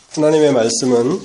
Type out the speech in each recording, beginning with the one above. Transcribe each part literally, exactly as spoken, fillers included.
하나님의 말씀은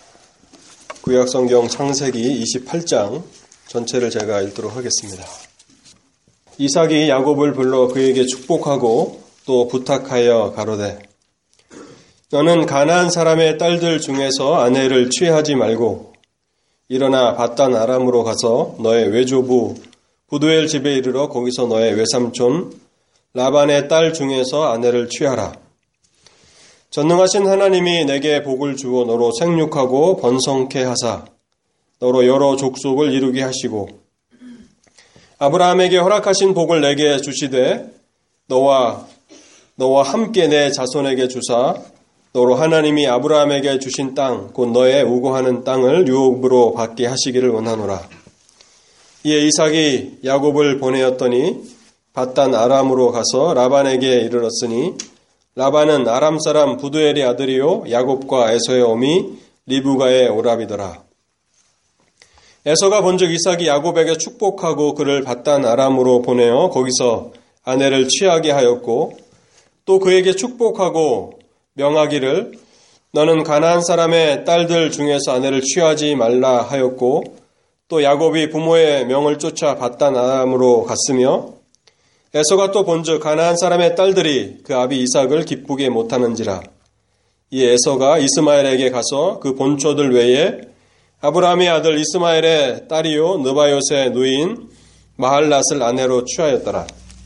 구약성경 창세기 이십팔 장 전체를 제가 읽도록 하겠습니다. 이삭이 야곱을 불러 그에게 축복하고 또 부탁하여 가로되 너는 가나안 사람의 딸들 중에서 아내를 취하지 말고 일어나 밧단 아람으로 가서 너의 외조부 부두엘 집에 이르러 거기서 너의 외삼촌 라반의 딸 중에서 아내를 취하라. 전능하신 하나님이 내게 복을 주어 너로 생육하고 번성케 하사 너로 여러 족속을 이루게 하시고 아브라함에게 허락하신 복을 내게 주시되 너와 너와 함께 내 자손에게 주사 너로 하나님이 아브라함에게 주신 땅 곧 너의 우고하는 땅을 유업으로 받게 하시기를 원하노라. 이에 이삭이 야곱을 보내었더니 밧단 아람으로 가서 라반에게 이르렀으니 라반은 아람 사람 부두엘의 아들이요 야곱과 에서의 어미 리브가의 오라비더라. 에서가 본즉 이삭이 야곱에게 축복하고 그를 밧단 아람으로 보내어 거기서 아내를 취하게 하였고 또 그에게 축복하고 명하기를 너는 가나안 사람의 딸들 중에서 아내를 취하지 말라 하였고 또 야곱이 부모의 명을 쫓아 밧단 아람으로 갔으며 에서가 또 본즉 가나안 사람의 딸들이 그 아비 이삭을 기쁘게 못하는지라. 이 에서가 이스마엘에게 가서 그 본초들 외에 아브라함의 아들 이스마엘의 딸이요 느바요스의 누이인 마할랏을 아내로 취하였더라.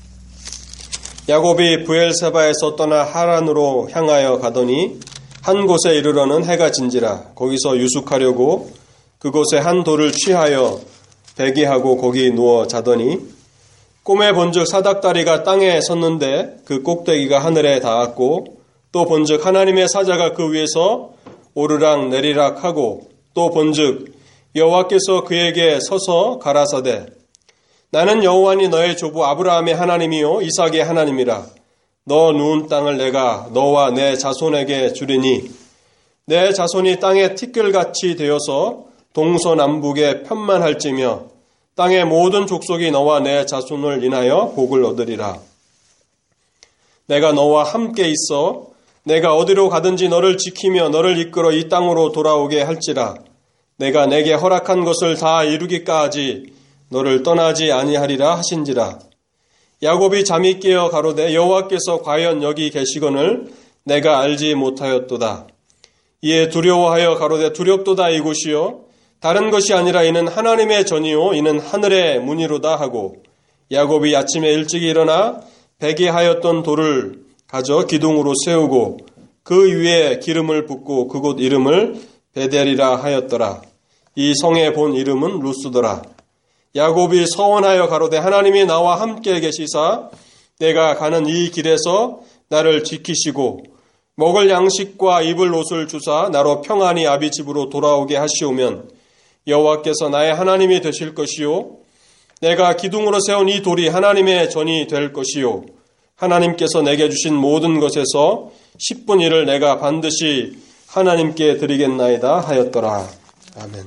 야곱이 브엘세바에서 떠나 하란으로 향하여 가더니 한 곳에 이르러는 해가 진지라. 거기서 유숙하려고 그곳에 한 돌을 취하여 배기하고 거기 누워 자더니 꿈에 본즉 사닥다리가 땅에 섰는데 그 꼭대기가 하늘에 닿았고 또 본즉 하나님의 사자가 그 위에서 오르락 내리락 하고 또 본즉 여호와께서 그에게 서서 가라사대 나는 여호와니 너의 조부 아브라함의 하나님이요 이삭의 하나님이라. 너 누운 땅을 내가 너와 내 자손에게 주리니 내 자손이 땅의 티끌같이 되어서 동서남북에 편만할지며 땅의 모든 족속이 너와 내 자손을 인하여 복을 얻으리라. 내가 너와 함께 있어 내가 어디로 가든지 너를 지키며 너를 이끌어 이 땅으로 돌아오게 할지라. 내가 내게 허락한 것을 다 이루기까지 너를 떠나지 아니하리라 하신지라. 야곱이 잠이 깨어 가로되 여호와께서 과연 여기 계시거늘 내가 알지 못하였도다. 이에 두려워하여 가로되 두렵도다 이곳이요 다른 것이 아니라 이는 하나님의 전이요 이는 하늘의 문이로다 하고 야곱이 아침에 일찍 일어나 배기하였던 돌을 가져 기둥으로 세우고 그 위에 기름을 붓고 그곳 이름을 베델이라 하였더라. 이 성의 본 이름은 루스더라. 야곱이 서원하여 가로되 하나님이 나와 함께 계시사 내가 가는 이 길에서 나를 지키시고 먹을 양식과 입을 옷을 주사 나로 평안히 아비 집으로 돌아오게 하시오면 여호와께서 나의 하나님이 되실 것이요 내가 기둥으로 세운 이 돌이 하나님의 전이 될 것이요 하나님께서 내게 주신 모든 것에서 십분의 일을 내가 반드시 하나님께 드리겠나이다 하였더라. 아멘.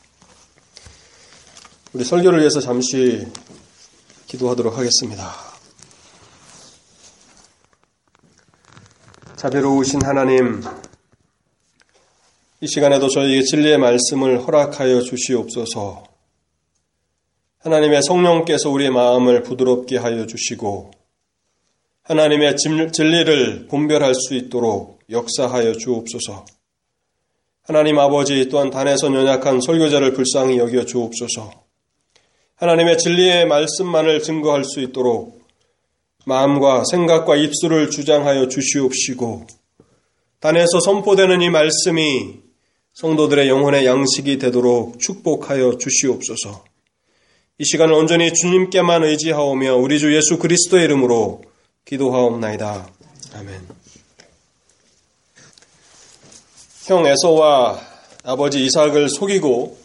우리 설교를 위해서 잠시 기도하도록 하겠습니다. 자비로우신 하나님, 이 시간에도 저희에게 진리의 말씀을 허락하여 주시옵소서. 하나님의 성령께서 우리의 마음을 부드럽게 하여 주시고 하나님의 진리를 분별할 수 있도록 역사하여 주옵소서. 하나님 아버지 또한 단에서 연약한 설교자를 불쌍히 여겨 주옵소서. 하나님의 진리의 말씀만을 증거할 수 있도록 마음과 생각과 입술을 주장하여 주시옵시고 단에서 선포되는 이 말씀이 성도들의 영혼의 양식이 되도록 축복하여 주시옵소서. 이 시간을 온전히 주님께만 의지하오며 우리 주 예수 그리스도의 이름으로 기도하옵나이다. 아멘. 형 에서와 아버지 이삭을 속이고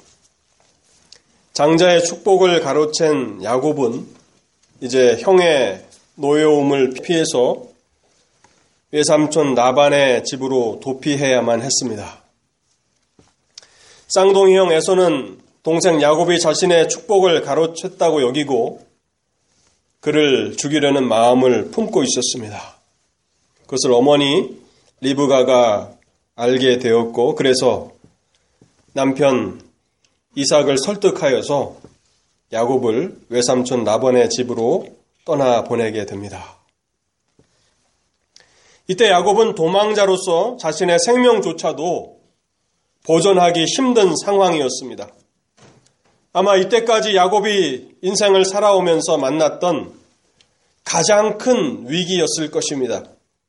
장자의 축복을 가로챈 야곱은 이제 형의 노여움을 피해서 외삼촌 라반의 집으로 도피해야만 했습니다. 쌍둥이 형 에서는 동생 야곱이 자신의 축복을 가로챘다고 여기고 그를 죽이려는 마음을 품고 있었습니다. 그것을 어머니 리브가가 알게 되었고 그래서 남편 이삭을 설득하여서 야곱을 외삼촌 라반의 집으로 떠나 보내게 됩니다. 이때 야곱은 도망자로서 자신의 생명조차도 보존하기 힘든 상황이었습니다. 아마 이때까지 야곱이 인생을 살아오면서 만났던 가장 큰 위기였을 것입니다.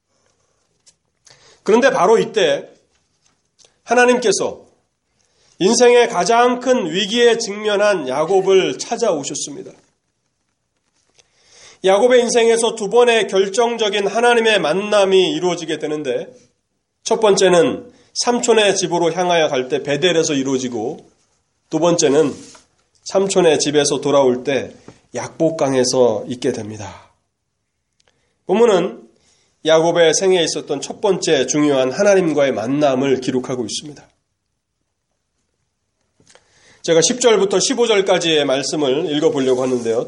그런데 바로 이때 하나님께서 인생의 가장 큰 위기에 직면한 야곱을 찾아오셨습니다. 야곱의 인생에서 두 번의 결정적인 하나님의 만남이 이루어지게 되는데 첫 번째는 삼촌의 집으로 향하여 갈 때 베델에서 이루어지고 두 번째는 삼촌의 집에서 돌아올 때 약복강에서 있게 됩니다. 본문은 야곱의 생애에 있었던 첫 번째 중요한 하나님과의 만남을 기록하고 있습니다. 제가 십 절부터 십오 절까지의 말씀을 읽어보려고 하는데요.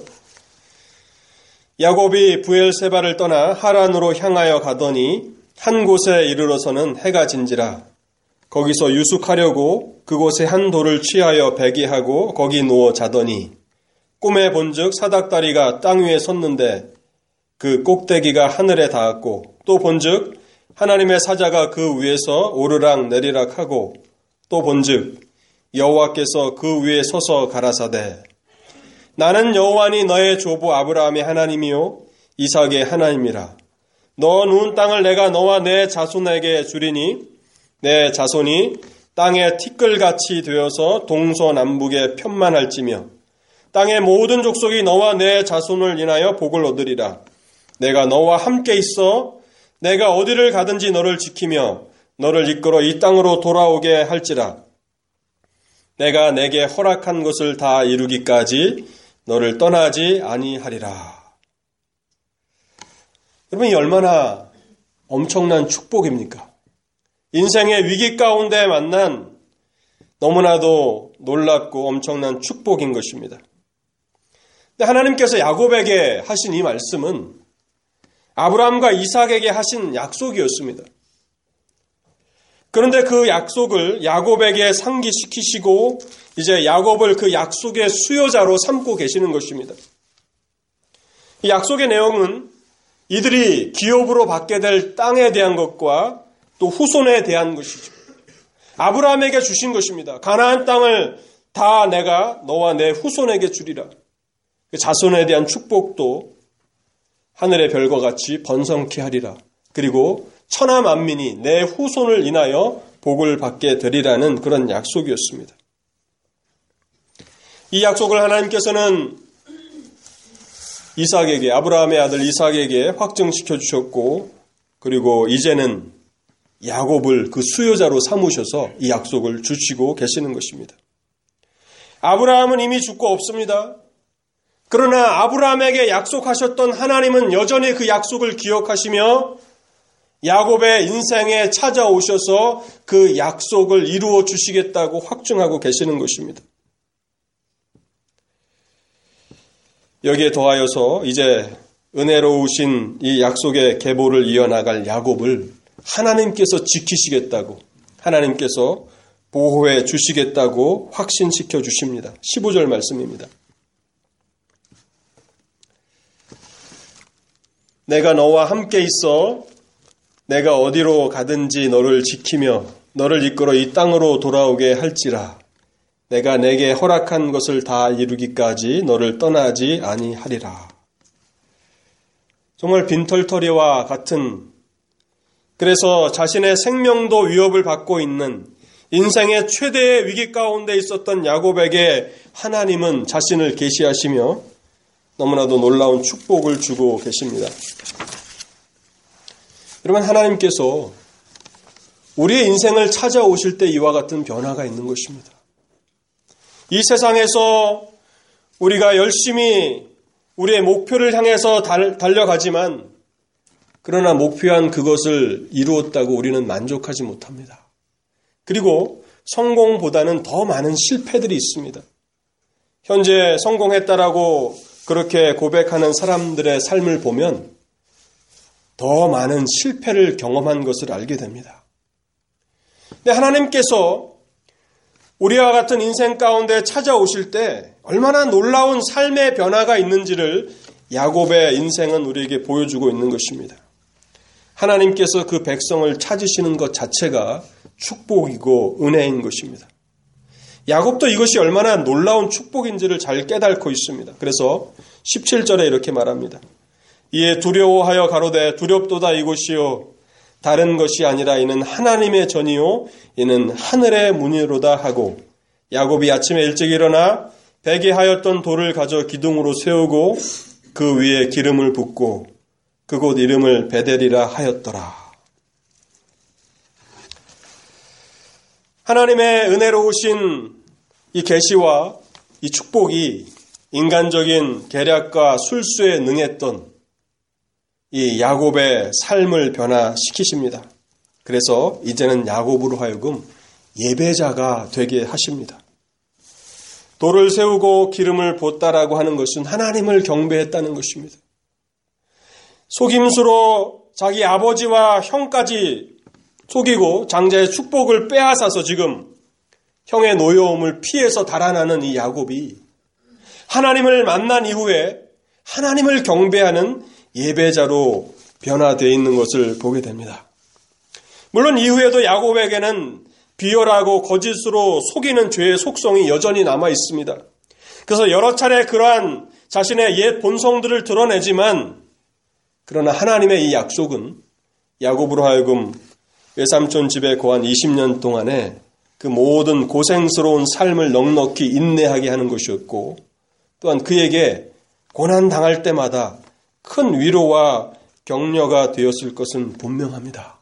야곱이 브엘세바를 떠나 하란으로 향하여 가더니 한 곳에 이르러서는 해가 진지라. 거기서 유숙하려고 그곳에 한 돌을 취하여 배기하고 거기 누워 자더니 꿈에 본즉 사닥다리가 땅 위에 섰는데 그 꼭대기가 하늘에 닿았고 또 본즉 하나님의 사자가 그 위에서 오르락 내리락 하고 또 본즉 여호와께서 그 위에 서서 가라사대 나는 여호와니 너의 조부 아브라함의 하나님이요 이삭의 하나님이라. 너 누운 땅을 내가 너와 내 자손에게 주리니 내 자손이 땅의 티끌같이 되어서 동서남북에 편만할지며 땅의 모든 족속이 너와 내 자손을 인하여 복을 얻으리라. 내가 너와 함께 있어 내가 어디를 가든지 너를 지키며 너를 이끌어 이 땅으로 돌아오게 할지라. 내가 내게 허락한 것을 다 이루기까지 너를 떠나지 아니하리라. 여러분, 이 얼마나 엄청난 축복입니까? 인생의 위기 가운데 만난 너무나도 놀랍고 엄청난 축복인 것입니다. 근데 하나님께서 야곱에게 하신 이 말씀은 아브라함과 이삭에게 하신 약속이었습니다. 그런데 그 약속을 야곱에게 상기시키시고 이제 야곱을 그 약속의 수요자로 삼고 계시는 것입니다. 이 약속의 내용은 이들이 기업으로 받게 될 땅에 대한 것과 또 후손에 대한 것이죠. 아브라함에게 주신 것입니다. 가나안 땅을 다 내가 너와 내 후손에게 주리라. 자손에 대한 축복도 하늘의 별과 같이 번성케 하리라. 그리고 천하 만민이 내 후손을 인하여 복을 받게 되리라는 그런 약속이었습니다. 이 약속을 하나님께서는 이삭에게, 아브라함의 아들 이삭에게 확증시켜 주셨고, 그리고 이제는 야곱을 그 수요자로 삼으셔서 이 약속을 주시고 계시는 것입니다. 아브라함은 이미 죽고 없습니다. 그러나 아브라함에게 약속하셨던 하나님은 여전히 그 약속을 기억하시며 야곱의 인생에 찾아오셔서 그 약속을 이루어 주시겠다고 확증하고 계시는 것입니다. 여기에 더하여서 이제 은혜로우신 이 약속의 계보를 이어나갈 야곱을 하나님께서 지키시겠다고, 하나님께서 보호해 주시겠다고 확신시켜 주십니다. 십오 절 말씀입니다. 내가 너와 함께 있어 내가 어디로 가든지 너를 지키며 너를 이끌어 이 땅으로 돌아오게 할지라. 내가 내게 허락한 것을 다 이루기까지 너를 떠나지 아니하리라. 정말 빈털터리와 같은, 그래서 자신의 생명도 위협을 받고 있는 인생의 최대의 위기 가운데 있었던 야곱에게 하나님은 자신을 계시하시며 너무나도 놀라운 축복을 주고 계십니다. 여러분, 하나님께서 우리의 인생을 찾아오실 때 이와 같은 변화가 있는 것입니다. 이 세상에서 우리가 열심히 우리의 목표를 향해서 달, 달려가지만 그러나 목표한 그것을 이루었다고 우리는 만족하지 못합니다. 그리고 성공보다는 더 많은 실패들이 있습니다. 현재 성공했다라고 그렇게 고백하는 사람들의 삶을 보면 더 많은 실패를 경험한 것을 알게 됩니다. 근데 하나님께서 우리와 같은 인생 가운데 찾아오실 때 얼마나 놀라운 삶의 변화가 있는지를 야곱의 인생은 우리에게 보여주고 있는 것입니다. 하나님께서 그 백성을 찾으시는 것 자체가 축복이고 은혜인 것입니다. 야곱도 이것이 얼마나 놀라운 축복인지를 잘 깨닫고 있습니다. 그래서 십칠 절에 이렇게 말합니다. 이에 두려워하여 가로되 두렵도다 이곳이요 다른 것이 아니라 이는 하나님의 전이요 이는 하늘의 문이로다 하고 야곱이 아침에 일찍 일어나 베개하였던 돌을 가져 기둥으로 세우고 그 위에 기름을 붓고 그곳 이름을 베델이라 하였더라. 하나님의 은혜로우신 이 계시와 이 축복이 인간적인 계략과 술수에 능했던 이 야곱의 삶을 변화시키십니다. 그래서 이제는 야곱으로 하여금 예배자가 되게 하십니다. 돌을 세우고 기름을 붓다라고 하는 것은 하나님을 경배했다는 것입니다. 속임수로 자기 아버지와 형까지 속이고 장자의 축복을 빼앗아서 지금 형의 노여움을 피해서 달아나는 이 야곱이 하나님을 만난 이후에 하나님을 경배하는 예배자로 변화되어 있는 것을 보게 됩니다. 물론 이후에도 야곱에게는 비열하고 거짓으로 속이는 죄의 속성이 여전히 남아 있습니다. 그래서 여러 차례 그러한 자신의 옛 본성들을 드러내지만 그러나 하나님의 이 약속은 야곱으로 하여금 외삼촌 집에 거한 이십 년 동안에 그 모든 고생스러운 삶을 넉넉히 인내하게 하는 것이었고 또한 그에게 고난당할 때마다 큰 위로와 격려가 되었을 것은 분명합니다.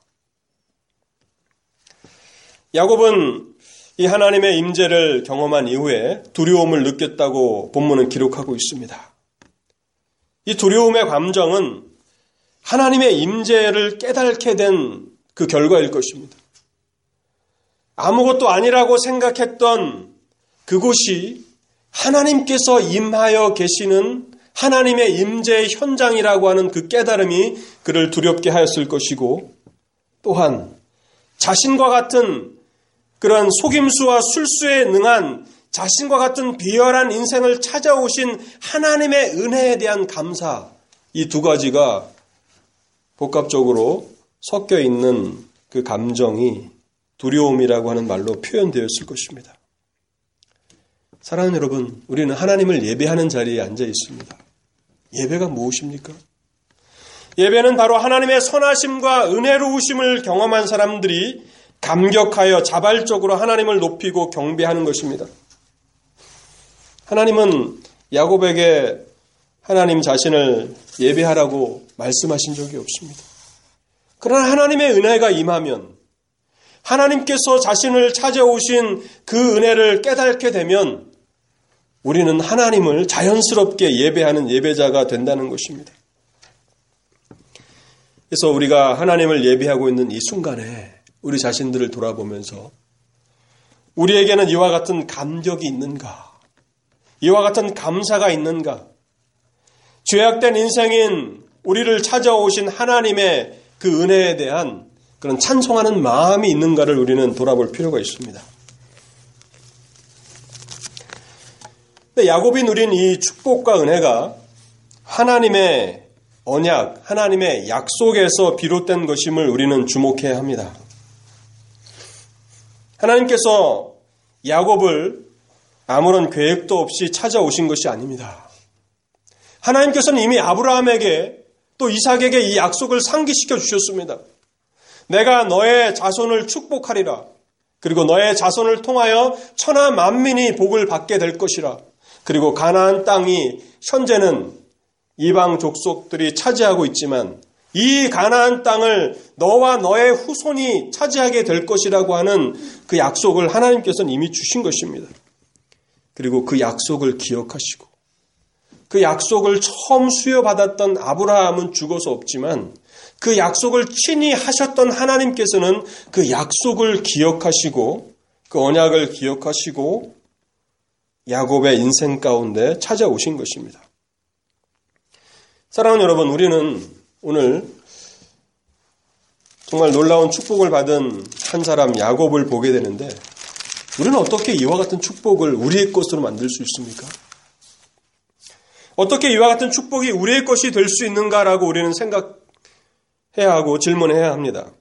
야곱은 이 하나님의 임재를 경험한 이후에 두려움을 느꼈다고 본문은 기록하고 있습니다. 이 두려움의 감정은 하나님의 임재를 깨닫게 된 그 결과일 것입니다. 아무것도 아니라고 생각했던 그곳이 하나님께서 임하여 계시는 하나님의 임재의 현장이라고 하는 그 깨달음이 그를 두렵게 하였을 것이고 또한 자신과 같은 그런 속임수와 술수에 능한 자신과 같은 비열한 인생을 찾아오신 하나님의 은혜에 대한 감사, 이 두 가지가 복합적으로 섞여 있는 그 감정이 두려움이라고 하는 말로 표현되었을 것입니다. 사랑하는 여러분, 우리는 하나님을 예배하는 자리에 앉아 있습니다. 예배가 무엇입니까? 예배는 바로 하나님의 선하심과 은혜로우심을 경험한 사람들이 감격하여 자발적으로 하나님을 높이고 경배하는 것입니다. 하나님은 야곱에게 하나님 자신을 예배하라고 말씀하신 적이 없습니다. 그러나 하나님의 은혜가 임하면 하나님께서 자신을 찾아오신 그 은혜를 깨닫게 되면 우리는 하나님을 자연스럽게 예배하는 예배자가 된다는 것입니다. 그래서 우리가 하나님을 예배하고 있는 이 순간에 우리 자신들을 돌아보면서 우리에게는 이와 같은 감격이 있는가? 이와 같은 감사가 있는가? 죄악된 인생인 우리를 찾아오신 하나님의 그 은혜에 대한 그런 찬송하는 마음이 있는가를 우리는 돌아볼 필요가 있습니다. 근데 야곱이 누린 이 축복과 은혜가 하나님의 언약, 하나님의 약속에서 비롯된 것임을 우리는 주목해야 합니다. 하나님께서 야곱을 아무런 계획도 없이 찾아오신 것이 아닙니다. 하나님께서는 이미 아브라함에게 또 이삭에게 이 약속을 상기시켜 주셨습니다. 내가 너의 자손을 축복하리라. 그리고 너의 자손을 통하여 천하 만민이 복을 받게 될 것이라. 그리고 가나안 땅이 현재는 이방 족속들이 차지하고 있지만 이 가나안 땅을 너와 너의 후손이 차지하게 될 것이라고 하는 그 약속을 하나님께서는 이미 주신 것입니다. 그리고 그 약속을 기억하시고 그 약속을 처음 수여받았던 아브라함은 죽어서 없지만 그 약속을 친히 하셨던 하나님께서는 그 약속을 기억하시고 그 언약을 기억하시고 야곱의 인생 가운데 찾아오신 것입니다. 사랑하는 여러분, 우리는 오늘 정말 놀라운 축복을 받은 한 사람 야곱을 보게 되는데 우리는 어떻게 이와 같은 축복을 우리의 것으로 만들 수 있습니까? 어떻게 이와 같은 축복이 우리의 것이 될 수 있는가라고 우리는 생각해야 하고 질문해야 합니다.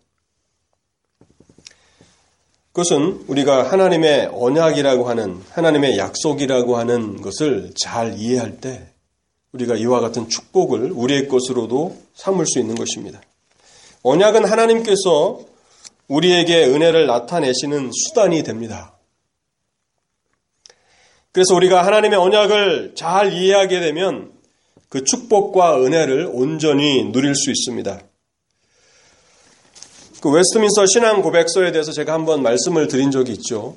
그것은 우리가 하나님의 언약이라고 하는, 하나님의 약속이라고 하는 것을 잘 이해할 때 우리가 이와 같은 축복을 우리의 것으로도 삼을 수 있는 것입니다. 언약은 하나님께서 우리에게 은혜를 나타내시는 수단이 됩니다. 그래서 우리가 하나님의 언약을 잘 이해하게 되면 그 축복과 은혜를 온전히 누릴 수 있습니다. 그 웨스트민스터 신앙 고백서에 대해서 제가 한번 말씀을 드린 적이 있죠.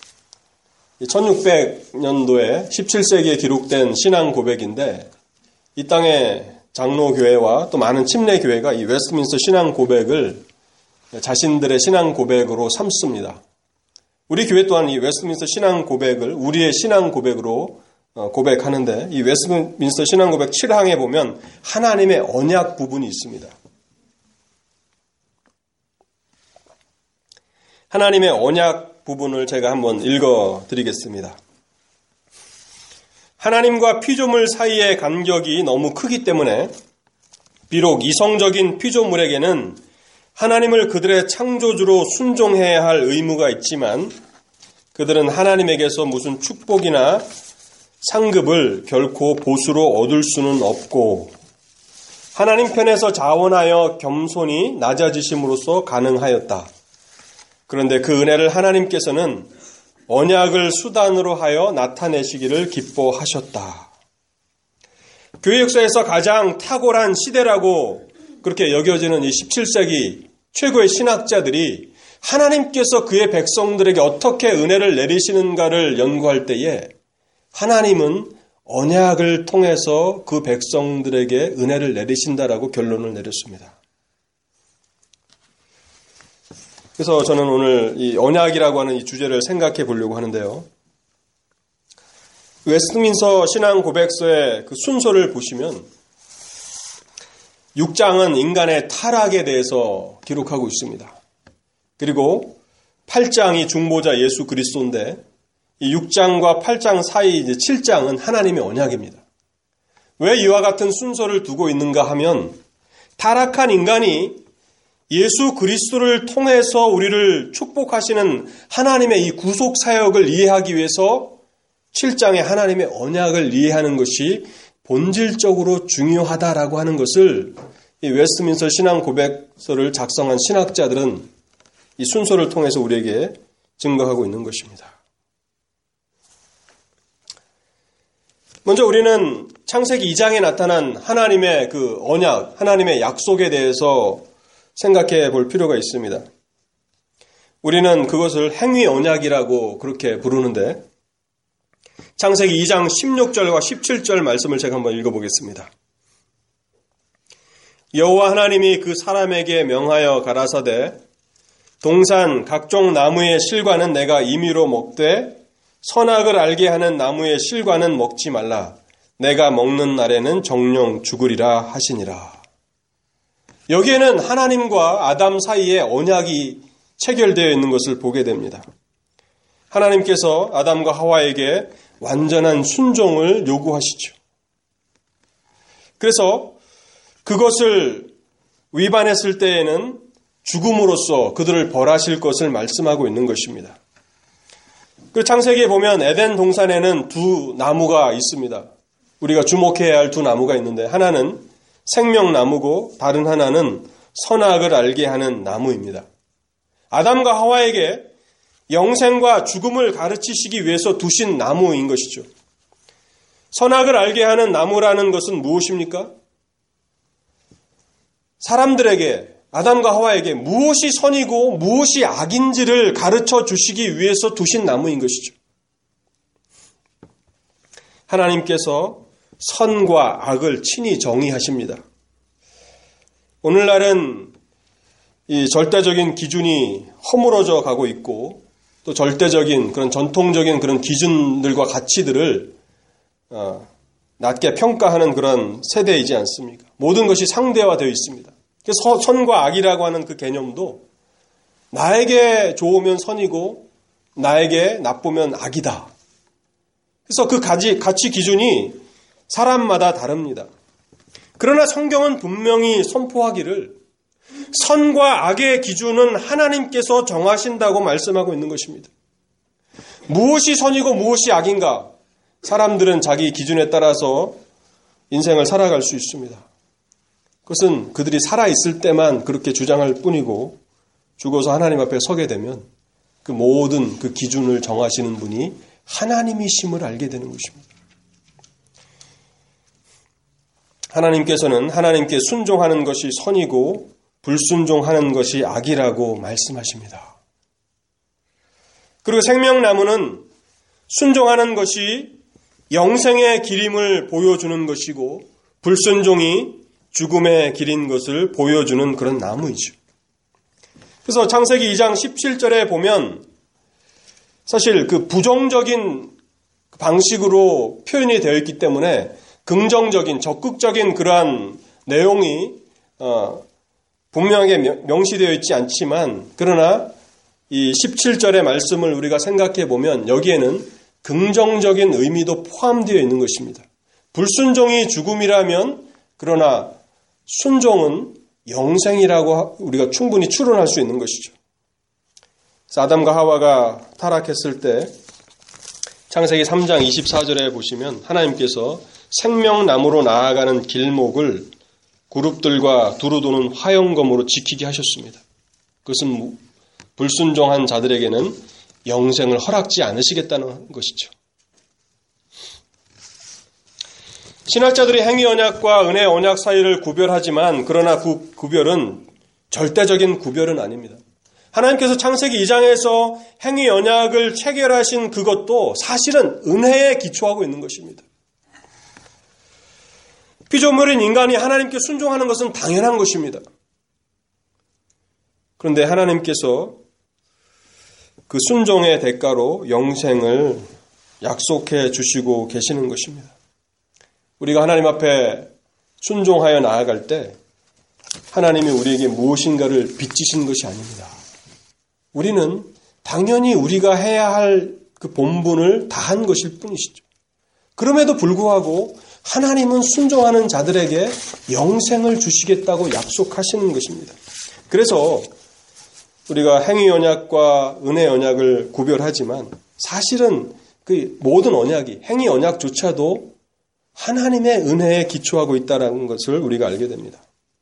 천육백 년도에 십칠 세기에 기록된 신앙 고백인데 이 땅의 장로교회와 또 많은 침례교회가 이 웨스트민스터 신앙 고백을 자신들의 신앙 고백으로 삼습니다. 우리 교회 또한 이 웨스트민스터 신앙 고백을 우리의 신앙 고백으로 고백하는데 이 웨스트민스터 신앙 고백 칠 항에 보면 하나님의 언약 부분이 있습니다. 하나님의 언약 부분을 제가 한번 읽어드리겠습니다. 하나님과 피조물 사이의 간격이 너무 크기 때문에 비록 이성적인 피조물에게는 하나님을 그들의 창조주로 순종해야 할 의무가 있지만 그들은 하나님에게서 무슨 축복이나 상급을 결코 보수로 얻을 수는 없고 하나님 편에서 자원하여 겸손히 낮아지심으로써 가능하였다. 그런데 그 은혜를 하나님께서는 언약을 수단으로 하여 나타내시기를 기뻐하셨다. 교회 역사에서 가장 탁월한 시대라고 그렇게 여겨지는 이 십칠 세기 최고의 신학자들이 하나님께서 그의 백성들에게 어떻게 은혜를 내리시는가를 연구할 때에 하나님은 언약을 통해서 그 백성들에게 은혜를 내리신다라고 결론을 내렸습니다. 그래서 저는 오늘 이 언약이라고 하는 이 주제를 생각해 보려고 하는데요. 웨스트민스터 신앙 고백서의 그 순서를 보시면 육 장은 인간의 타락에 대해서 기록하고 있습니다. 그리고 팔 장이 중보자 예수 그리스도인데 이 육 장과 팔 장 사이 이제 칠 장은 하나님의 언약입니다. 왜 이와 같은 순서를 두고 있는가 하면 타락한 인간이 예수 그리스도를 통해서 우리를 축복하시는 하나님의 이 구속 사역을 이해하기 위해서 칠 장의 하나님의 언약을 이해하는 것이 본질적으로 중요하다라고 하는 것을 이 웨스트민스터 신앙 고백서를 작성한 신학자들은 이 순서를 통해서 우리에게 증거하고 있는 것입니다. 먼저 우리는 창세기 이 장에 나타난 하나님의 그 언약, 하나님의 약속에 대해서 생각해 볼 필요가 있습니다. 우리는 그것을 행위 언약이라고 그렇게 부르는데 창세기 이 장 십육 절과 십칠 절 말씀을 제가 한번 읽어보겠습니다. 여호와 하나님이 그 사람에게 명하여 가라사대 동산 각종 나무의 실과는 내가 임의로 먹되 선악을 알게 하는 나무의 실과는 먹지 말라. 내가 먹는 날에는 정령 죽으리라 하시니라. 여기에는 하나님과 아담 사이에 언약이 체결되어 있는 것을 보게 됩니다. 하나님께서 아담과 하와에게 완전한 순종을 요구하시죠. 그래서 그것을 위반했을 때에는 죽음으로써 그들을 벌하실 것을 말씀하고 있는 것입니다. 그 창세기에 보면 에덴 동산에는 두 나무가 있습니다. 우리가 주목해야 할 두 나무가 있는데 하나는 생명나무고 다른 하나는 선악을 알게 하는 나무입니다. 아담과 하와에게 영생과 죽음을 가르치시기 위해서 두신 나무인 것이죠. 선악을 알게 하는 나무라는 것은 무엇입니까? 사람들에게, 아담과 하와에게 무엇이 선이고 무엇이 악인지를 가르쳐 주시기 위해서 두신 나무인 것이죠. 하나님께서 선과 악을 친히 정의하십니다. 오늘날은 이 절대적인 기준이 허물어져 가고 있고 또 절대적인 그런 전통적인 그런 기준들과 가치들을 어, 낮게 평가하는 그런 세대이지 않습니까? 모든 것이 상대화되어 있습니다. 선과 악이라고 하는 그 개념도 나에게 좋으면 선이고 나에게 나쁘면 악이다. 그래서 그 가치, 가치 기준이 사람마다 다릅니다. 그러나 성경은 분명히 선포하기를 선과 악의 기준은 하나님께서 정하신다고 말씀하고 있는 것입니다. 무엇이 선이고 무엇이 악인가? 사람들은 자기 기준에 따라서 인생을 살아갈 수 있습니다. 그것은 그들이 살아있을 때만 그렇게 주장할 뿐이고 죽어서 하나님 앞에 서게 되면 그 모든 그 기준을 정하시는 분이 하나님이심을 알게 되는 것입니다. 하나님께서는 하나님께 순종하는 것이 선이고 불순종하는 것이 악이라고 말씀하십니다. 그리고 생명나무는 순종하는 것이 영생의 길임을 보여주는 것이고 불순종이 죽음의 길인 것을 보여주는 그런 나무이죠. 그래서 창세기 이 장 십칠 절에 보면 사실 그 부정적인 방식으로 표현이 되어 있기 때문에 긍정적인 적극적인 그러한 내용이 어, 분명하게 명시되어 있지 않지만 그러나 이 십칠 절의 말씀을 우리가 생각해 보면 여기에는 긍정적인 의미도 포함되어 있는 것입니다. 불순종이 죽음이라면 그러나 순종은 영생이라고 우리가 충분히 추론할 수 있는 것이죠. 그래서 아담과 하와가 타락했을 때 창세기 삼 장 이십사 절에 보시면 하나님께서 생명나무로 나아가는 길목을 그룹들과 두루 도는 화영검으로 지키게 하셨습니다. 그것은 불순종한 자들에게는 영생을 허락지 않으시겠다는 것이죠. 신학자들이 행위 언약과 은혜 언약 사이를 구별하지만 그러나 그 구별은 절대적인 구별은 아닙니다. 하나님께서 창세기 이 장에서 행위 언약을 체결하신 그것도 사실은 은혜에 기초하고 있는 것입니다. 피조물인 인간이 하나님께 순종하는 것은 당연한 것입니다. 그런데 하나님께서 그 순종의 대가로 영생을 약속해 주시고 계시는 것입니다. 우리가 하나님 앞에 순종하여 나아갈 때 하나님이 우리에게 무엇인가를 빚지신 것이 아닙니다. 우리는 당연히 우리가 해야 할 그 본분을 다한 것일 뿐이시죠. 그럼에도 불구하고 하나님은 순종하는 자들에게 영생을 주시겠다고 약속하시는 것입니다. 그래서 우리가 행위 언약과 은혜 언약을 구별하지만 사실은 그 모든 언약이 행위 언약조차도 하나님의 은혜에 기초하고 있다는 것을 우리가 알게 됩니다.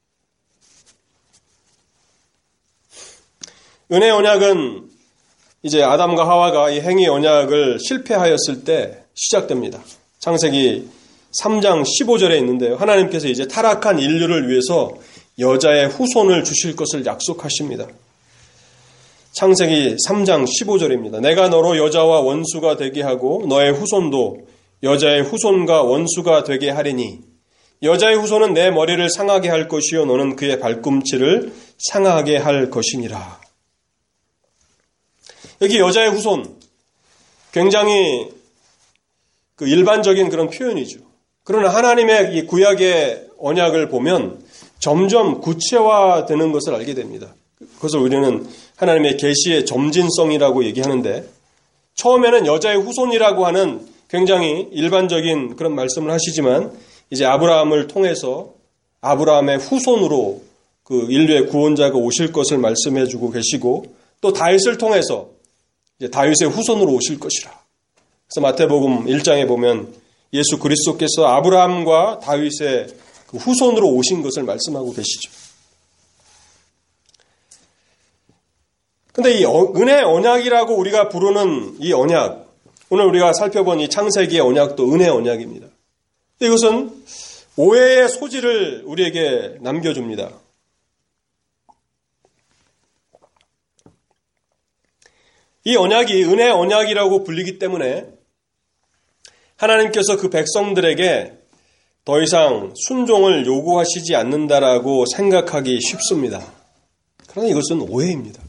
은혜 언약은 이제 아담과 하와가 이 행위 언약을 실패하였을 때 시작됩니다. 창세기 삼 장 십오 절에 있는데요. 하나님께서 이제 타락한 인류를 위해서 여자의 후손을 주실 것을 약속하십니다. 창세기 삼 장 십오 절입니다. 내가 너로 여자와 원수가 되게 하고 너의 후손도 여자의 후손과 원수가 되게 하리니 여자의 후손은 내 머리를 상하게 할 것이요 너는 그의 발꿈치를 상하게 할 것이니라. 여기 여자의 후손 굉장히 그 일반적인 그런 표현이죠. 그러나 하나님의 이 구약의 언약을 보면 점점 구체화되는 것을 알게 됩니다. 그것을 우리는 하나님의 계시의 점진성이라고 얘기하는데 처음에는 여자의 후손이라고 하는 굉장히 일반적인 그런 말씀을 하시지만 이제 아브라함을 통해서 아브라함의 후손으로 그 인류의 구원자가 오실 것을 말씀해 주고 계시고 또 다윗을 통해서 이제 다윗의 후손으로 오실 것이라. 그래서 마태복음 일 장에 보면 예수 그리스도께서 아브라함과 다윗의 그 후손으로 오신 것을 말씀하고 계시죠. 근데 이 은혜 언약이라고 우리가 부르는 이 언약, 오늘 우리가 살펴본 이 창세기의 언약도 은혜 언약입니다. 이것은 오해의 소지를 우리에게 남겨줍니다. 이 언약이 은혜 언약이라고 불리기 때문에 하나님께서 그 백성들에게 더 이상 순종을 요구하시지 않는다라고 생각하기 쉽습니다. 그러나 이것은 오해입니다.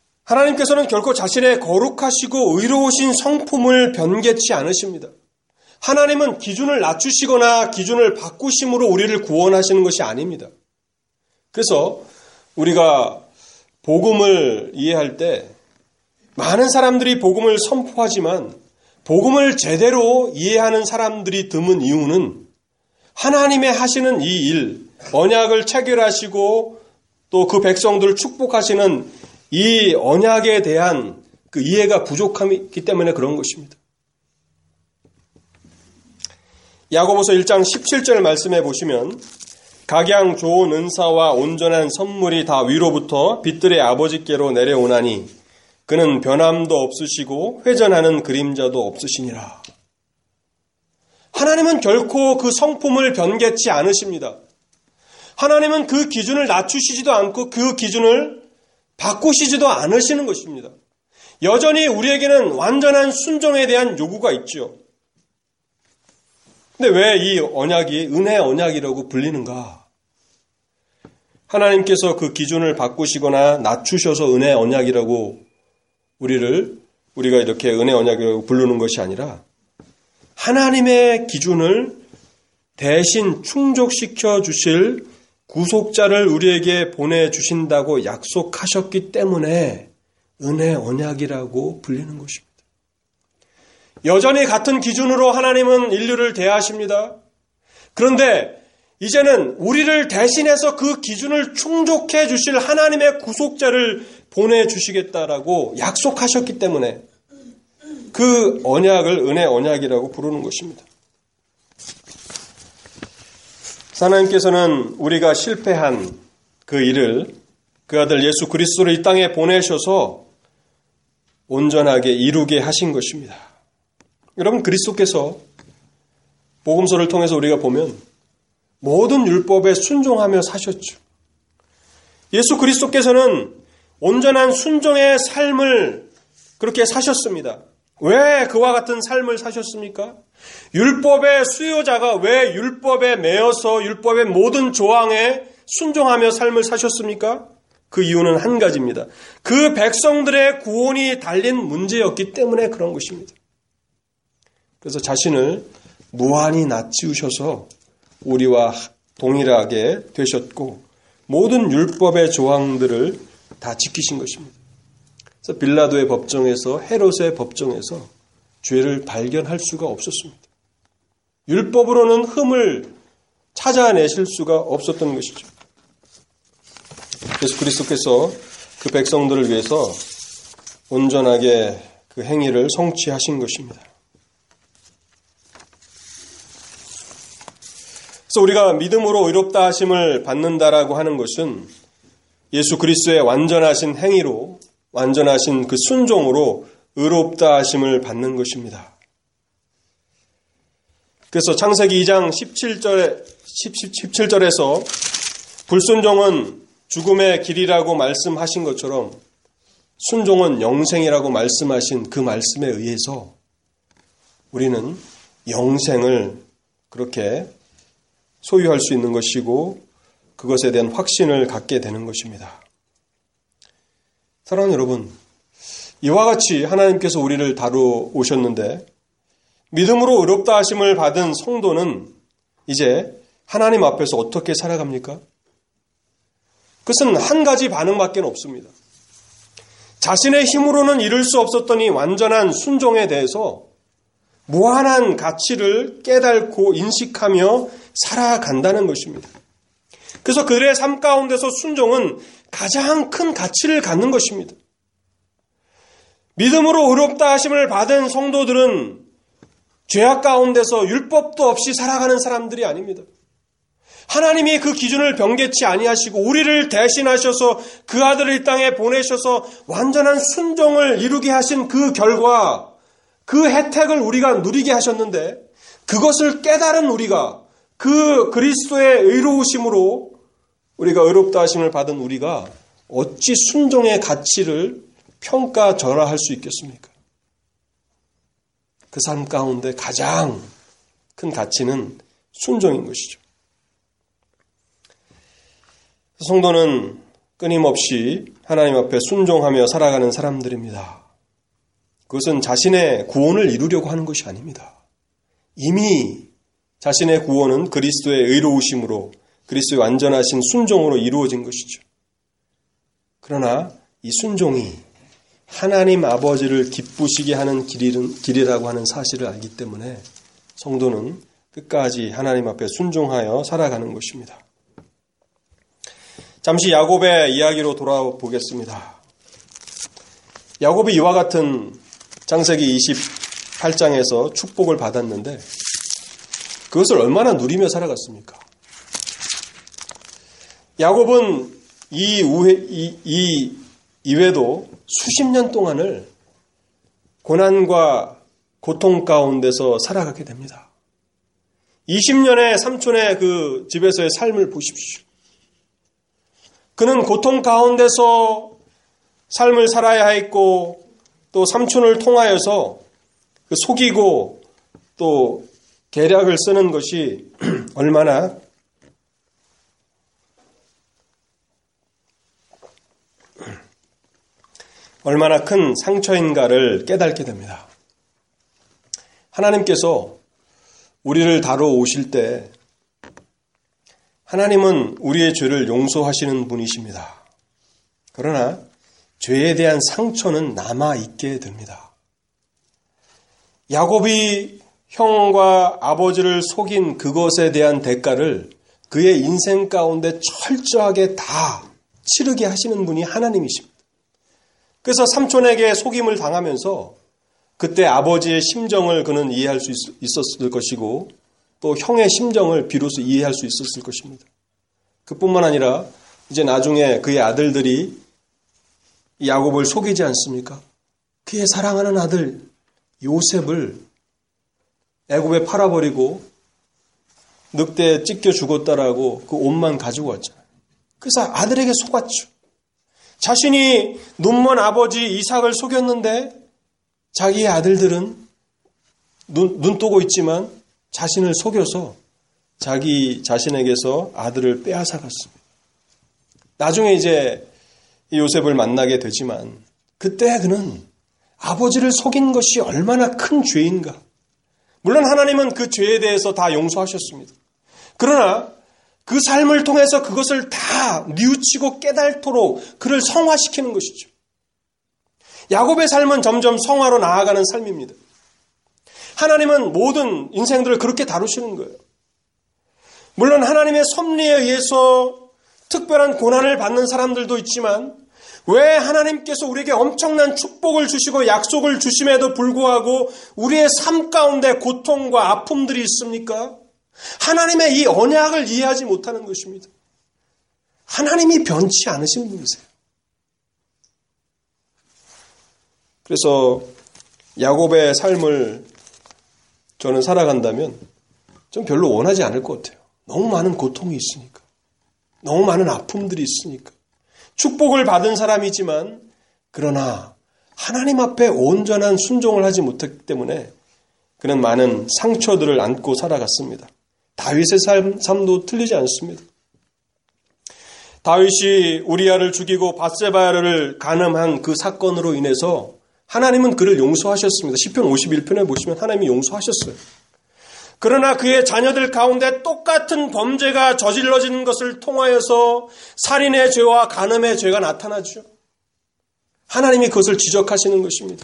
하나님께서는 결코 자신의 거룩하시고 의로우신 성품을 변개치 않으십니다. 하나님은 기준을 낮추시거나 기준을 바꾸심으로 우리를 구원하시는 것이 아닙니다. 그래서 우리가 복음을 이해할 때 많은 사람들이 복음을 선포하지만 복음을 제대로 이해하는 사람들이 드문 이유는 하나님의 하시는 이 일, 언약을 체결하시고 또 그 백성들을 축복하시는 이 언약에 대한 그 이해가 부족함이기 때문에 그런 것입니다. 야고보서 일 장 십칠 절 말씀해 보시면 각양 좋은 은사와 온전한 선물이 다 위로부터 빛들의 아버지께로 내려오나니 그는 변함도 없으시고 회전하는 그림자도 없으시니라. 하나님은 결코 그 성품을 변개치 않으십니다. 하나님은 그 기준을 낮추시지도 않고 그 기준을 바꾸시지도 않으시는 것입니다. 여전히 우리에게는 완전한 순종에 대한 요구가 있죠. 근데 왜 이 언약이 은혜 언약이라고 불리는가? 하나님께서 그 기준을 바꾸시거나 낮추셔서 은혜 언약이라고 우리를, 우리가 이렇게 은혜 언약이라고 부르는 것이 아니라 하나님의 기준을 대신 충족시켜 주실 구속자를 우리에게 보내주신다고 약속하셨기 때문에 은혜 언약이라고 불리는 것입니다. 여전히 같은 기준으로 하나님은 인류를 대하십니다. 그런데 이제는 우리를 대신해서 그 기준을 충족해 주실 하나님의 구속자를 보내주시겠다라고 약속하셨기 때문에 그 언약을 은혜 언약이라고 부르는 것입니다. 하나님께서는 우리가 실패한 그 일을 그 아들 예수 그리스도를 이 땅에 보내셔서 온전하게 이루게 하신 것입니다. 여러분, 그리스도께서 복음서를 통해서 우리가 보면 모든 율법에 순종하며 사셨죠. 예수 그리스도께서는 온전한 순종의 삶을 그렇게 사셨습니다. 왜 그와 같은 삶을 사셨습니까? 율법의 수요자가 왜 율법에 매여서 율법의 모든 조항에 순종하며 삶을 사셨습니까? 그 이유는 한 가지입니다. 그 백성들의 구원이 달린 문제였기 때문에 그런 것입니다. 그래서 자신을 무한히 낮추셔서 우리와 동일하게 되셨고 모든 율법의 조항들을 다 지키신 것입니다. 그래서 빌라도의 법정에서 헤롯의 법정에서 죄를 발견할 수가 없었습니다. 율법으로는 흠을 찾아내실 수가 없었던 것이죠. 그래서 그리스도께서 그 백성들을 위해서 온전하게 그 행위를 성취하신 것입니다. 그래서 우리가 믿음으로 의롭다 하심을 받는다라고 하는 것은 예수 그리스도의 완전하신 행위로 완전하신 그 순종으로 의롭다 하심을 받는 것입니다. 그래서 창세기 이 장 십칠 절에 십칠 절에서 불순종은 죽음의 길이라고 말씀하신 것처럼 순종은 영생이라고 말씀하신 그 말씀에 의해서 우리는 영생을 그렇게 소유할 수 있는 것이고 그것에 대한 확신을 갖게 되는 것입니다. 사랑하는 여러분, 이와 같이 하나님께서 우리를 다루오셨는데 믿음으로 의롭다 하심을 받은 성도는 이제 하나님 앞에서 어떻게 살아갑니까? 그것은 한 가지 반응밖에 없습니다. 자신의 힘으로는 이룰 수 없었던 이 완전한 순종에 대해서 무한한 가치를 깨닫고 인식하며 살아간다는 것입니다. 그래서 그들의 삶 가운데서 순종은 가장 큰 가치를 갖는 것입니다. 믿음으로 의롭다 하심을 받은 성도들은 죄악 가운데서 율법도 없이 살아가는 사람들이 아닙니다. 하나님이 그 기준을 변개치 아니하시고 우리를 대신하셔서 그 아들을 이 땅에 보내셔서 완전한 순종을 이루게 하신 그 결과 그 혜택을 우리가 누리게 하셨는데 그것을 깨달은 우리가 그 그리스도의 의로우심으로 우리가 의롭다 하심을 받은 우리가 어찌 순종의 가치를 평가절하할 수 있겠습니까? 그 삶 가운데 가장 큰 가치는 순종인 것이죠. 성도는 끊임없이 하나님 앞에 순종하며 살아가는 사람들입니다. 그것은 자신의 구원을 이루려고 하는 것이 아닙니다. 이미 자신의 구원은 그리스도의 의로우심으로 그리스도의 완전하신 순종으로 이루어진 것이죠. 그러나 이 순종이 하나님 아버지를 기쁘시게 하는 길이라고 하는 사실을 알기 때문에 성도는 끝까지 하나님 앞에 순종하여 살아가는 것입니다. 잠시 야곱의 이야기로 돌아보겠습니다. 야곱이 이와 같은 창세기 이십팔 장에서 축복을 받았는데 그것을 얼마나 누리며 살아갔습니까? 야곱은 이, 우회, 이, 이 이외에도 수십 년 동안을 고난과 고통 가운데서 살아가게 됩니다. 이십 년의 삼촌의 그 집에서의 삶을 보십시오. 그는 고통 가운데서 삶을 살아야 했고 또 삼촌을 통하여서 그 속이고 또 계략을 쓰는 것이 얼마나 얼마나 큰 상처인가를 깨닫게 됩니다. 하나님께서 우리를 다뤄오실 때 하나님은 우리의 죄를 용서하시는 분이십니다. 그러나 죄에 대한 상처는 남아있게 됩니다. 야곱이 형과 아버지를 속인 그것에 대한 대가를 그의 인생 가운데 철저하게 다 치르게 하시는 분이 하나님이십니다. 그래서 삼촌에게 속임을 당하면서 그때 아버지의 심정을 그는 이해할 수 있었을 것이고 또 형의 심정을 비로소 이해할 수 있었을 것입니다. 그뿐만 아니라 이제 나중에 그의 아들들이 야곱을 속이지 않습니까? 그의 사랑하는 아들 요셉을 애굽에 팔아버리고 늑대에 찢겨 죽었다라고 그 옷만 가지고 왔잖아요. 그래서 아들에게 속았죠. 자신이 눈먼 아버지 이삭을 속였는데 자기의 아들들은 눈, 눈 뜨고 있지만 자신을 속여서 자기 자신에게서 아들을 빼앗아갔습니다. 나중에 이제 요셉을 만나게 되지만 그때 그는 아버지를 속인 것이 얼마나 큰 죄인가. 물론 하나님은 그 죄에 대해서 다 용서하셨습니다. 그러나 그 삶을 통해서 그것을 다 뉘우치고 깨달도록 그를 성화시키는 것이죠. 야곱의 삶은 점점 성화로 나아가는 삶입니다. 하나님은 모든 인생들을 그렇게 다루시는 거예요. 물론 하나님의 섭리에 의해서 특별한 고난을 받는 사람들도 있지만 왜 하나님께서 우리에게 엄청난 축복을 주시고 약속을 주심에도 불구하고 우리의 삶 가운데 고통과 아픔들이 있습니까? 하나님의 이 언약을 이해하지 못하는 것입니다. 하나님이 변치 않으신 분이세요. 그래서 야곱의 삶을 저는 살아간다면 좀 별로 원하지 않을 것 같아요. 너무 많은 고통이 있으니까. 너무 많은 아픔들이 있으니까. 축복을 받은 사람이지만 그러나 하나님 앞에 온전한 순종을 하지 못했기 때문에 그는 많은 상처들을 안고 살아갔습니다. 다윗의 삶, 삶도 틀리지 않습니다. 다윗이 우리아를 죽이고 밧세바를 간음한 그 사건으로 인해서 하나님은 그를 용서하셨습니다. 시편 오십일 편에 보시면 하나님이 용서하셨어요. 그러나 그의 자녀들 가운데 똑같은 범죄가 저질러지는 것을 통하여서 살인의 죄와 간음의 죄가 나타나죠. 하나님이 그것을 지적하시는 것입니다.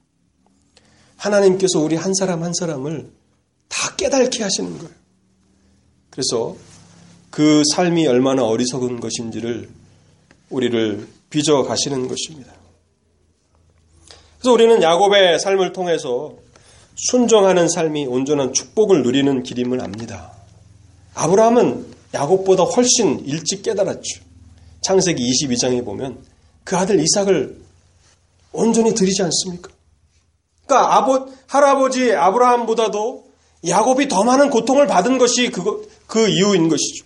하나님께서 우리 한 사람 한 사람을 다 깨닫게 하시는 거예요. 그래서 그 삶이 얼마나 어리석은 것인지를 우리를 빚어 가시는 것입니다. 그래서 우리는 야곱의 삶을 통해서 순종하는 삶이 온전한 축복을 누리는 길임을 압니다. 아브라함은 야곱보다 훨씬 일찍 깨달았죠. 창세기 이십이 장에 보면 그 아들 이삭을 온전히 드리지 않습니까? 그러니까 아버, 할아버지 아브라함보다도 야곱이 더 많은 고통을 받은 것이 그거, 그 이유인 것이죠.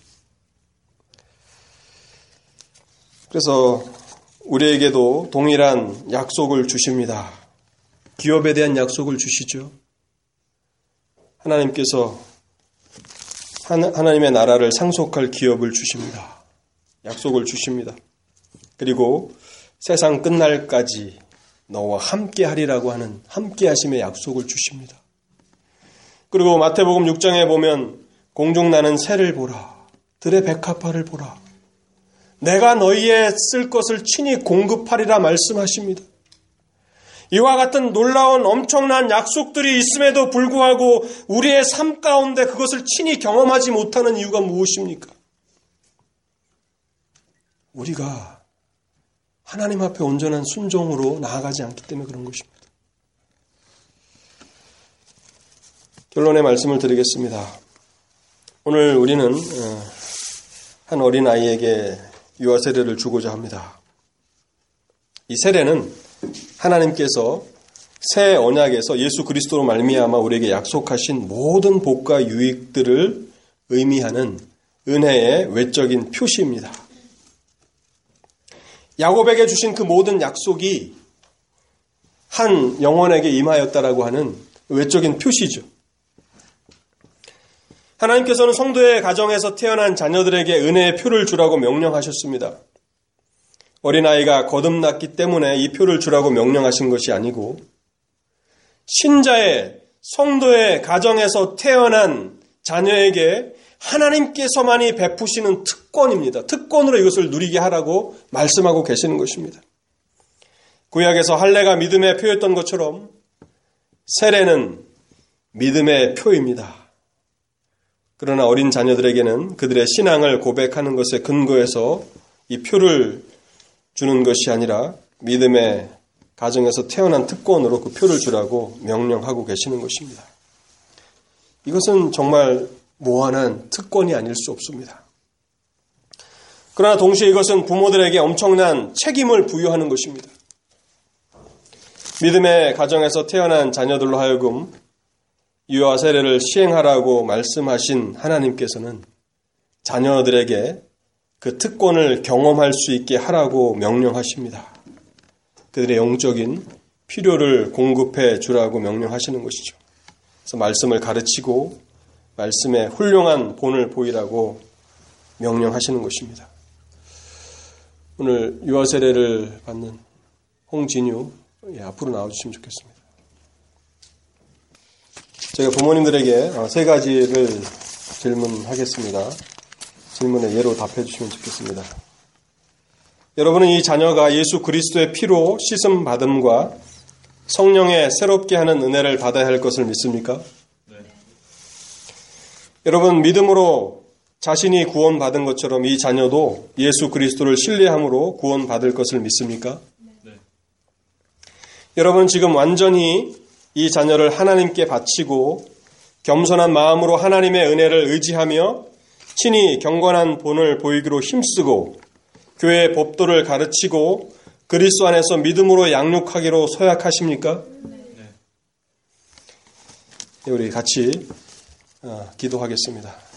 그래서 우리에게도 동일한 약속을 주십니다. 기업에 대한 약속을 주시죠. 하나님께서 하나님의 나라를 상속할 기업을 주십니다. 약속을 주십니다. 그리고 세상 끝날까지 너와 함께 하리라고 하는 함께 하심의 약속을 주십니다. 그리고 마태복음 육 장에 보면 공중 나는 새를 보라. 들의 백합화를 보라. 내가 너희의 쓸 것을 친히 공급하리라 말씀하십니다. 이와 같은 놀라운 엄청난 약속들이 있음에도 불구하고 우리의 삶 가운데 그것을 친히 경험하지 못하는 이유가 무엇입니까? 우리가 하나님 앞에 온전한 순종으로 나아가지 않기 때문에 그런 것입니다. 결론의 말씀을 드리겠습니다. 오늘 우리는 한 어린아이에게 유아 세례를 주고자 합니다. 이 세례는 하나님께서 새 언약에서 예수 그리스도로 말미암아 우리에게 약속하신 모든 복과 유익들을 의미하는 은혜의 외적인 표시입니다. 야곱에게 주신 그 모든 약속이 한 영혼에게 임하였다라고 하는 외적인 표시죠. 하나님께서는 성도의 가정에서 태어난 자녀들에게 은혜의 표를 주라고 명령하셨습니다. 어린아이가 거듭났기 때문에 이 표를 주라고 명령하신 것이 아니고 신자의 성도의 가정에서 태어난 자녀에게 하나님께서만이 베푸시는 특권입니다. 특권으로 이것을 누리게 하라고 말씀하고 계시는 것입니다. 구약에서 할례가 믿음의 표였던 것처럼 세례는 믿음의 표입니다. 그러나 어린 자녀들에게는 그들의 신앙을 고백하는 것에 근거해서 이 표를 주는 것이 아니라 믿음의 가정에서 태어난 특권으로 그 표를 주라고 명령하고 계시는 것입니다. 이것은 정말 무한한 특권이 아닐 수 없습니다. 그러나 동시에 이것은 부모들에게 엄청난 책임을 부여하는 것입니다. 믿음의 가정에서 태어난 자녀들로 하여금 유아 세례를 시행하라고 말씀하신 하나님께서는 자녀들에게 그 특권을 경험할 수 있게 하라고 명령하십니다. 그들의 영적인 필요를 공급해 주라고 명령하시는 것이죠. 그래서 말씀을 가르치고 말씀에 훌륭한 본을 보이라고 명령하시는 것입니다. 오늘 유아 세례를 받는 홍진유 예, 앞으로 나와주시면 좋겠습니다. 제가 부모님들에게 세 가지를 질문하겠습니다. 질문에 예로 답해 주시면 좋겠습니다. 여러분은 이 자녀가 예수 그리스도의 피로 씻음 받음과 성령의 새롭게 하는 은혜를 받아야 할 것을 믿습니까? 네. 여러분 믿음으로 자신이 구원받은 것처럼 이 자녀도 예수 그리스도를 신뢰함으로 구원받을 것을 믿습니까? 네. 여러분 지금 완전히 이 자녀를 하나님께 바치고 겸손한 마음으로 하나님의 은혜를 의지하며 친히 경건한 본을 보이기로 힘쓰고 교회의 법도를 가르치고 그리스도 안에서 믿음으로 양육하기로 서약하십니까? 네. 우리 같이 기도하겠습니다.